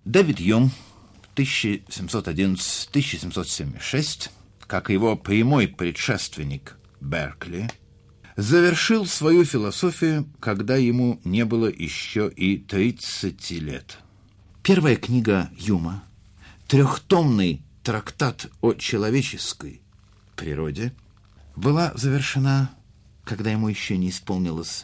Дэвид Юм, 1711-1776, как его прямой предшественник Беркли, завершил свою философию, когда ему не было еще и 30 лет. Первая книга Юма, трехтомный трактат о человеческой природе, была завершена, когда ему еще не исполнилось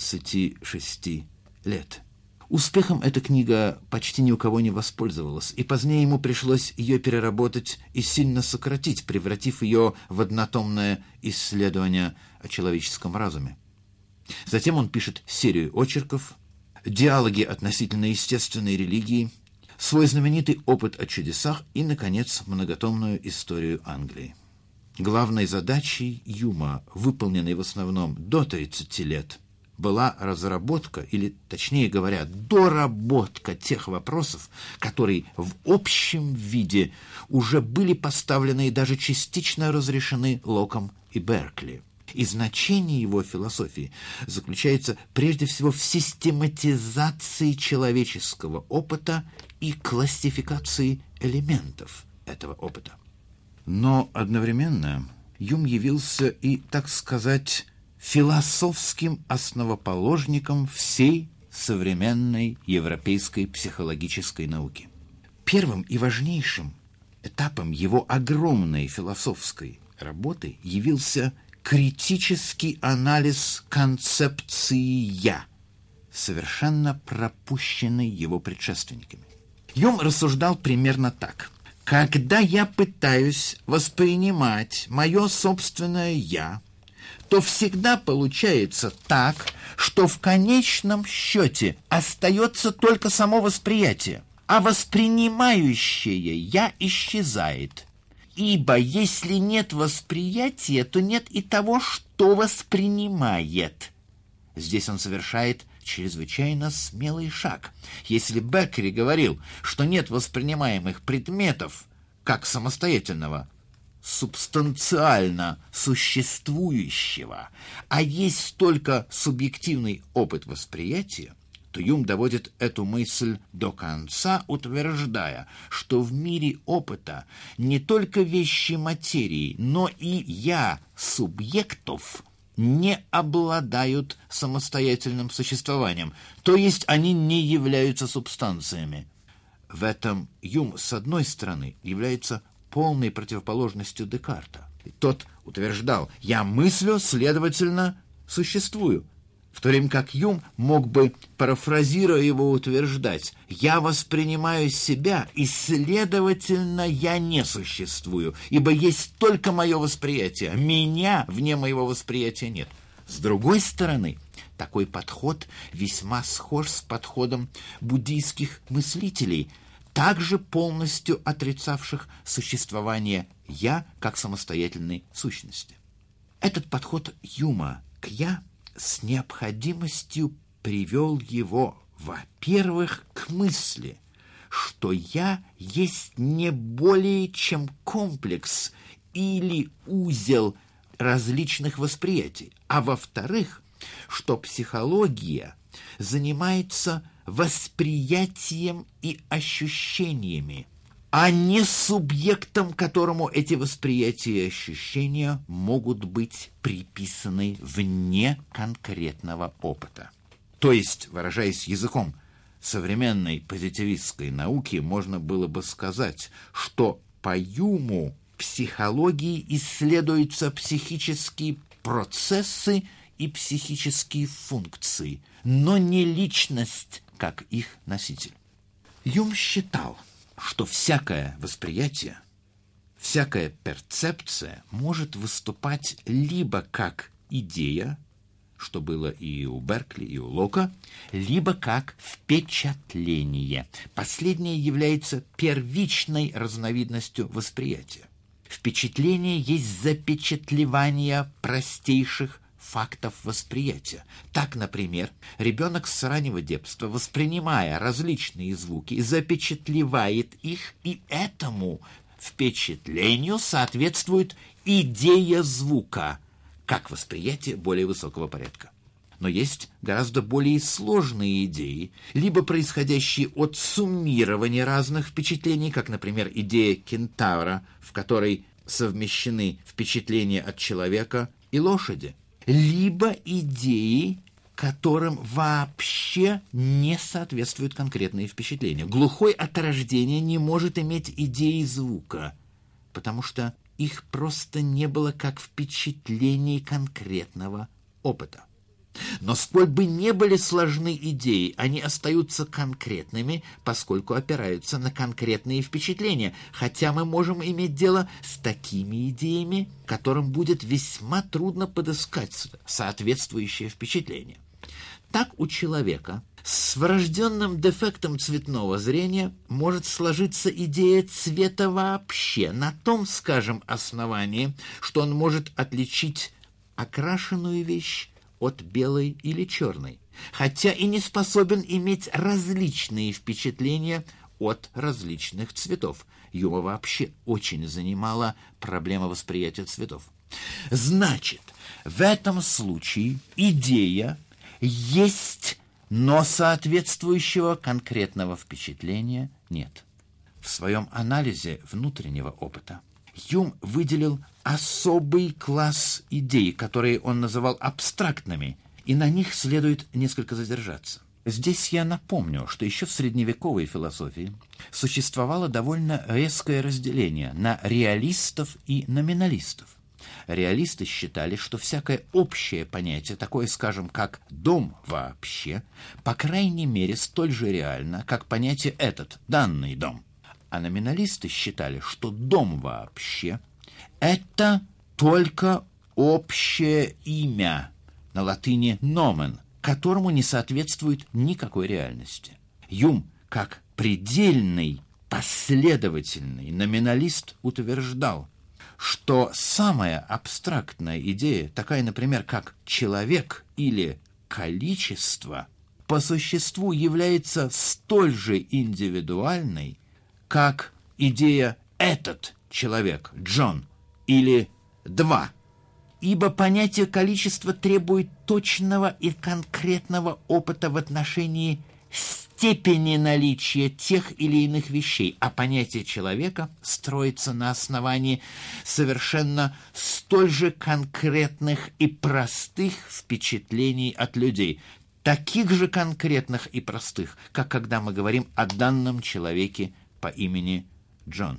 26 лет. Успехом эта книга почти ни у кого не воспользовалась, и позднее ему пришлось ее переработать и сильно сократить, превратив ее в однотомное исследование о человеческом разуме. Затем он пишет серию очерков, диалоги относительно естественной религии, свой знаменитый опыт о чудесах и, наконец, многотомную историю Англии. Главной задачей Юма, выполненной в основном до 30 лет, была разработка, или, точнее говоря, доработка тех вопросов, которые в общем виде уже были поставлены и даже частично разрешены Локом и Беркли. И значение его философии заключается прежде всего в систематизации человеческого опыта и классификации элементов этого опыта. Но одновременно Юм явился и, так сказать, философским основоположником всей современной европейской психологической науки. Первым и важнейшим этапом его огромной философской работы явился критический анализ концепции «я», совершенно пропущенный его предшественниками. Юм рассуждал примерно так. Когда я пытаюсь воспринимать мое собственное «я», то всегда получается так, что в конечном счете остается только само восприятие, а воспринимающее «я» исчезает. Ибо если нет восприятия, то нет и того, что воспринимает. Здесь он совершает чрезвычайно смелый шаг. Если Беркли говорил, что нет воспринимаемых предметов, как самостоятельного, субстанциально существующего, а есть только субъективный опыт восприятия, то Юм доводит эту мысль до конца, утверждая, что в мире опыта не только вещи материи, но и «я» субъектов не обладают самостоятельным существованием, то есть они не являются субстанциями. В этом Юм, с одной стороны, является полной противоположностью Декарта. Тот утверждал: «Я мыслю, следовательно, существую», в то время как Юм мог бы, парафразируя его, утверждать: «Я воспринимаю себя, и, следовательно, я не существую, ибо есть только мое восприятие, меня вне моего восприятия нет». С другой стороны, такой подход весьма схож с подходом буддийских мыслителей, также полностью отрицавших существование «я» как самостоятельной сущности. Этот подход Юма к «я» с необходимостью привел его, во-первых, к мысли, что «я» есть не более чем комплекс или узел различных восприятий, а во-вторых, что психология занимается восприятием и ощущениями, а не субъектом, которому эти восприятия и ощущения могут быть приписаны вне конкретного опыта. То есть, выражаясь языком современной позитивистской науки, можно было бы сказать, что по Юму психологии исследуются психические процессы и психические функции, но не личность как их носитель. Юм считал, что всякое восприятие, всякая перцепция может выступать либо как идея, что было и у Беркли, и у Лока, либо как впечатление. Последнее является первичной разновидностью восприятия. Впечатление есть запечатлевание простейших фактов восприятия. Так, например, ребенок с раннего детства, воспринимая различные звуки, запечатлевает их, и этому впечатлению соответствует идея звука, как восприятие более высокого порядка. Но есть гораздо более сложные идеи, либо происходящие от суммирования разных впечатлений, как, например, идея кентавра, в которой совмещены впечатления от человека и лошади, либо идеи, которым вообще не соответствуют конкретные впечатления. Глухой от рождения не может иметь идеи звука, потому что их просто не было как впечатлений конкретного опыта. Но сколь бы не были сложны идеи, они остаются конкретными, поскольку опираются на конкретные впечатления, хотя мы можем иметь дело с такими идеями, которым будет весьма трудно подыскать соответствующее впечатление. Так у человека с врожденным дефектом цветного зрения может сложиться идея цвета вообще на том, скажем, основании, что он может отличить окрашенную вещь от белой или черной, хотя и не способен иметь различные впечатления от различных цветов. Юма вообще очень занимала проблема восприятия цветов. Значит, в этом случае идея есть, но соответствующего конкретного впечатления нет. В своем анализе внутреннего опыта Юм выделил особый класс идей, которые он называл абстрактными, и на них следует несколько задержаться. Здесь я напомню, что еще в средневековой философии существовало довольно резкое разделение на реалистов и номиналистов. Реалисты считали, что всякое общее понятие, такое, скажем, как «дом» вообще, по крайней мере, столь же реально, как понятие «этот», данный дом. А номиналисты считали, что дом вообще – это только общее имя, на латыни «nomen», которому не соответствует никакой реальности. Юм, как предельный, последовательный номиналист, утверждал, что самая абстрактная идея, такая, например, как «человек» или «количество», по существу является столь же индивидуальной, как идея «этот человек, Джон» или «два». Ибо понятие количества требует точного и конкретного опыта в отношении степени наличия тех или иных вещей, а понятие человека строится на основании совершенно столь же конкретных и простых впечатлений от людей, таких же конкретных и простых, как когда мы говорим о данном человеке по имени Джон.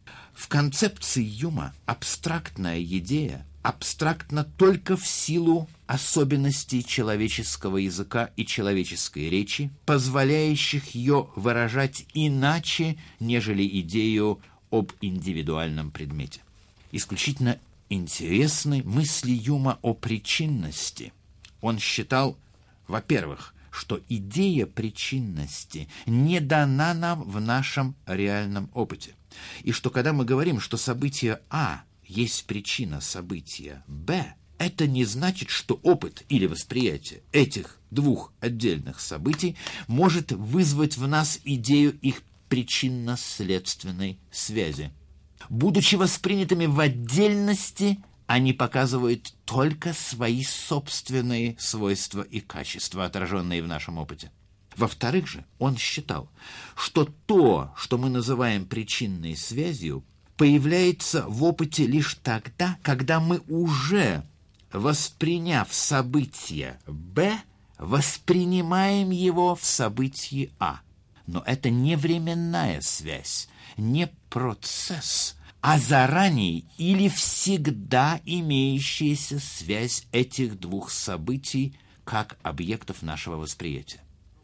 В концепции Юма абстрактная идея абстрактна только в силу особенностей человеческого языка и человеческой речи, позволяющих ее выражать иначе, нежели идею об индивидуальном предмете. Исключительно интересны мысли Юма о причинности. Он считал, во-первых, что идея причинности не дана нам в нашем реальном опыте, и что когда мы говорим, что событие А есть причина события Б, это не значит, что опыт или восприятие этих двух отдельных событий может вызвать в нас идею их причинно-следственной связи. Будучи воспринятыми в отдельности, они показывают только свои собственные свойства и качества, отраженные в нашем опыте. Во-вторых же, он считал, что то, что мы называем причинной связью, появляется в опыте лишь тогда, когда мы уже, восприняв событие Б, воспринимаем его в событии А. Но это не временная связь, не процесс, а заранее или всегда имеющаяся связь этих двух событий как объектов нашего восприятия.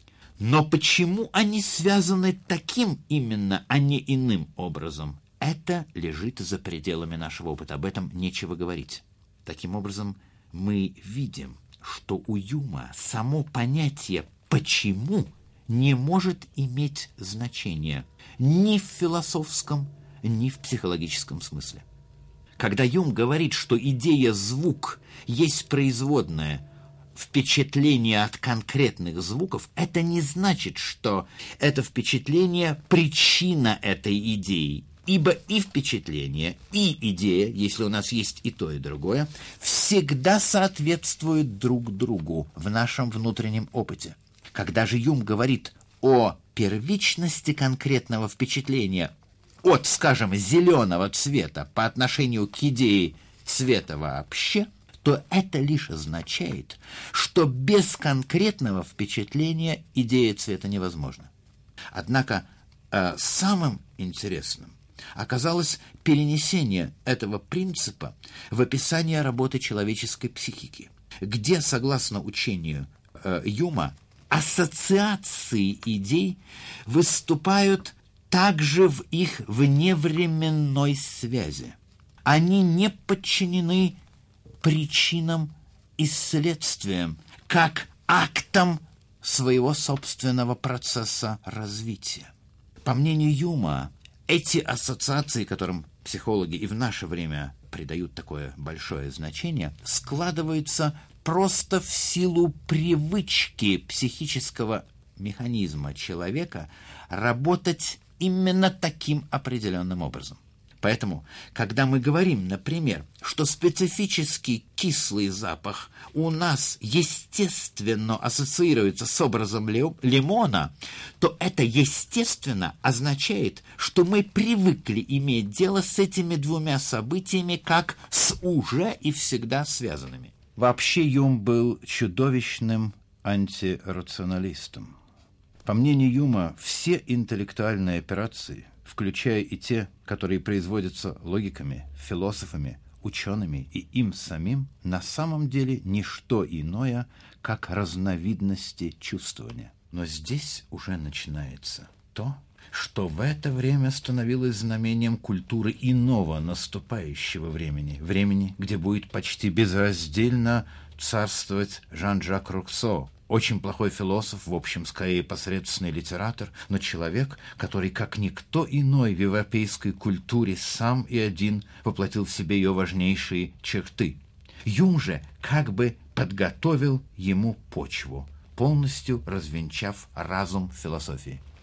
Но почему они связаны таким именно, а не иным образом? Это лежит за пределами нашего опыта, об этом нечего говорить. Таким образом, мы видим, что у Юма само понятие «почему» не может иметь значения ни в философском, ни в психологическом смысле. Когда Юм говорит, что идея «звук» есть производная впечатление от конкретных звуков, это не значит, что это впечатление – причина этой идеи, Ибо и впечатление, и идея, если у нас есть и то, и другое, всегда соответствуют друг другу в нашем внутреннем опыте. Когда же Юм говорит о первичности конкретного впечатления от, скажем, зеленого цвета по отношению к идее цвета вообще, то это лишь означает, что без конкретного впечатления идея цвета невозможна. Однако самым интересным оказалось перенесение этого принципа в описание работы человеческой психики, где, согласно учению Юма, ассоциации идей выступают также в их вневременной связи. Они не подчинены причинам и следствиям, как актам своего собственного процесса развития. По мнению Юма, эти ассоциации, которым психологи и в наше время придают такое большое значение, складываются просто в силу привычки психического механизма человека работать именно таким определенным образом. Поэтому, когда мы говорим, например, что специфический кислый запах у нас естественно ассоциируется с образом лимона, то это естественно означает, что мы привыкли иметь дело с этими двумя событиями как с уже и всегда связанными. Вообще Юм был чудовищным антирационалистом. По мнению Юма, все интеллектуальные операции, включая и те, которые производятся логиками, философами, учеными и им самим, на самом деле не что иное, как разновидности чувствования. Но здесь уже начинается то, что в это время становилось знамением культуры иного наступающего времени, времени, где будет почти безраздельно царствовать Жан-Жак Руссо, очень плохой философ, в общем, скорее посредственный литератор, но человек, который, как никто иной в европейской культуре, сам и один воплотил в себе ее важнейшие черты. Юм же как бы подготовил ему почву, полностью развенчав разум философии.